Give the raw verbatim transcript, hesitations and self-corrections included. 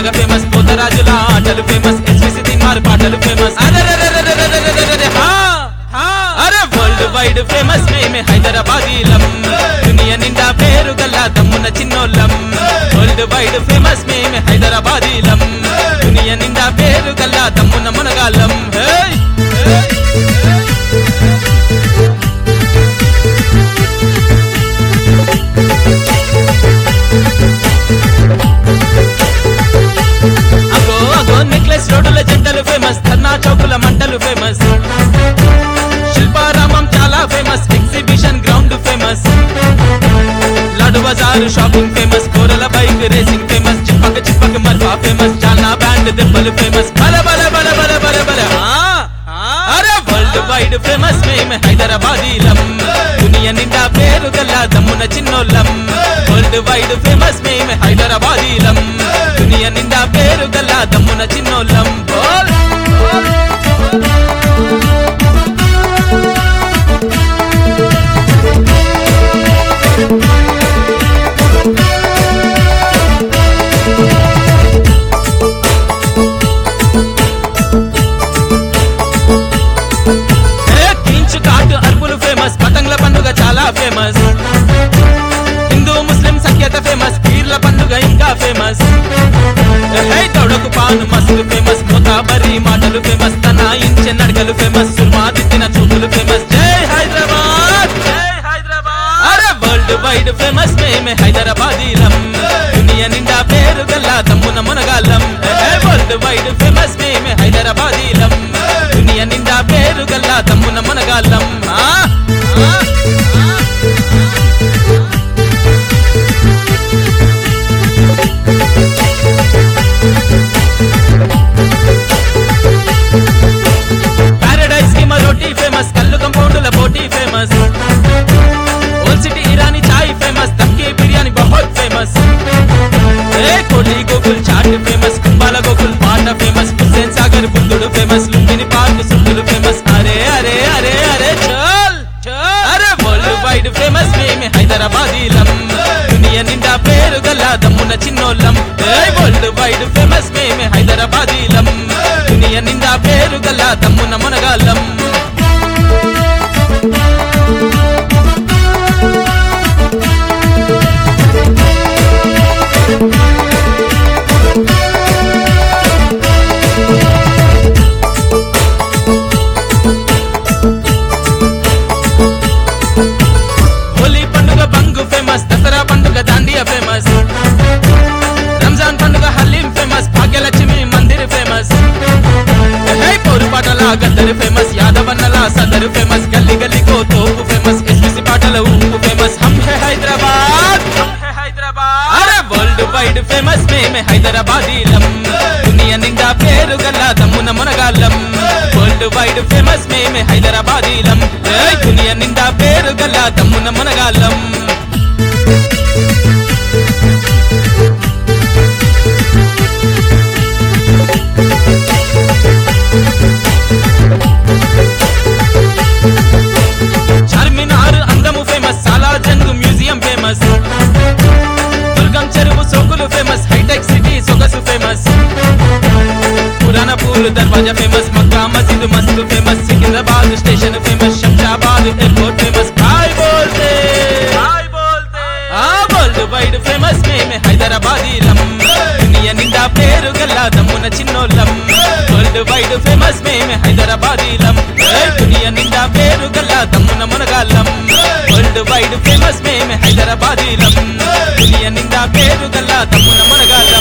పాటల ఫేమస్ పోతరాజుల ఆటలు famous SVC Teenmar పాటలు ఫేమస్ అరే వరల్డ్ వైడ్ ఫేమస్ మేమే హైదరాబాదీలం దునియా నిండా పేరు గల్లా దమ్మున చిన్నోళ్ళం వరల్డ్ వైడ్ ఫేమస్ మేమే హైదరాబాదీలం దునియా నిండా పేరు గల్లా దమ్మున మునగాళ్ళం అగో అగో నెక్లెస్ రోడ్డుల జంటలు ఫేమస్ ధర్నా చౌకుల మంటలు ఫేమస్ శిల్పారామం చాలా famous exhibition ground famous Laad Bazaar shopping famous కోరల బైక్ రేసింగ్ ఫేమస్ చిప్పక చిప్పక మర్వా ఫేమస్ చాలనా బ్యాండ్ దెబ్బలు ఫేమస్ బల బల బల బల బల బల అరే వరల్డ్ వైడ్ ఫేమస్ మేమే హైదరాబాదీలం దునియా నిండా పేరు గల్లా దమ్మున చిన్నోళ్ళం వరల్డ్ వైడ్ ఫేమస్ మేమే హైదరాబాదీలం దునియా నిండా పేరు గల్లా దమ్మున చిన్నోళ్ళం బోల్ పతంగ్ల పండుగ చాలా ఫేమస్ హిందూ ముస్లిం సఖ్యత ఫేమస్ పీర్ల పండుగ ఇంకా ఫేమస్ తొడకు పాను మస్తు ఫేమస్ మోతాబరి మాటలు ఫేమస్ తనాయించే నడకలు ఫేమస్ సుర్మా దిద్దిన చూపులు ఫేమస్ జై హైదరాబాద్ జై హైదరాబాద్ అరే వరల్డ్ వైడ్ ఫేమస్ మేమే హైదరాబాదీలం దునియా నిండా పేరు గల్లా దమ్మున మునగాళ్ళం వరల్డ్ వైడ్ ఫేమస్ మేమే హైదరాబాదీలం దునియా నిండా పేరు గల్లా దమ్మున మునగాళ్ళం ప్యారడైజ్ కి మరోటి ఫేమస్ కల్లు కంపౌండుల పోటీ famous old city Irani chai famous దమ్కి బిర్యానీ బహుత్ ఫేమస్ కోటి గోకుల్ చాట్ ఫేమస్ కుంభాల గోకుల్ పాట ఫేమస్ హుస్సేన్ సాగర్ బుద్ధుడు ఫేమస్ లుంబిని పార్క్ సుట్టులు ఫేమస్ అరే అరే అరే అరే చల్ అరే వరల్డ్ వైడ్ ఫేమస్ మేమే హైదరాబాదీలం దునియా నిండా పేరు గల్లా దమ్మున చిన్నోళ్ళం వరల్డ్ వైడ్ ఫేమస్ మేమే హైదరాబాదీలం దునియా నిండా పేరు గల్లా దమ్మున మునగాళ్ళం హోలీ పండుగ బంగు ఫేమస్ దసరా పండుగ దాండియా ఫేమస్ రంజాన్ పండుగ హలీం ఫేమస్ భాగ్యలక్ష్మి మందిర్ ఫేమస్ పౌరు పాటల గద్దరు ఫేమస్ యాదవన్నల సదరు ఫేమస్ గల్లీ గల్లీకో తోపు ఫేమస్ ఎస్బిసి పాటల ఊపు ఫేమస్ హమ్ హే హైదరాబాద్ అరే వరల్డ్ వైడ్ ఫేమస్ మేమే హైదరాబాదీలం దునియా నిండా పేరు గల్లా దమ్మున మునగాళ్ళం వరల్డ్ వైడ్ ఫేమస్ మేమే హైదరాబాదీలం దునియా నిండా పేరు గల్లా దమ్మున మునగాళ్ళం చార్మినార్ అందము famous Salarjung museum famous Durgam Cheruvu సోకులు ఫేమస్ హైటెక్ సిటీ సొగసు ఫేమస్ పురాణపూర్ దర్వాజా ఫేమస్ మక్కా మస్జిద్ మస్తు famous Secunderabad station famous Shamshabad airport famous భాయ్ బోల్తే భాయ్ బోల్తే ఆ వరల్డ్ వైడ్ ఫేమస్ మేమే హైదరాబాదీలం దునియా నిండా పేరు గల్లా దమ్మున చిన్నోళ్ళం వరల్డ్ వైడ్ ఫేమస్ మేమే హైదరాబాదీలం దునియా నిండా పేరు గల్లా దమ్మున మునగాళ్ళం వరల్డ్ వైడ్ ఫేమస్ మేమే హైదరాబాదీలం దునియా నిండా పేరు గల్లా దమ్మున మునగాళ్ళం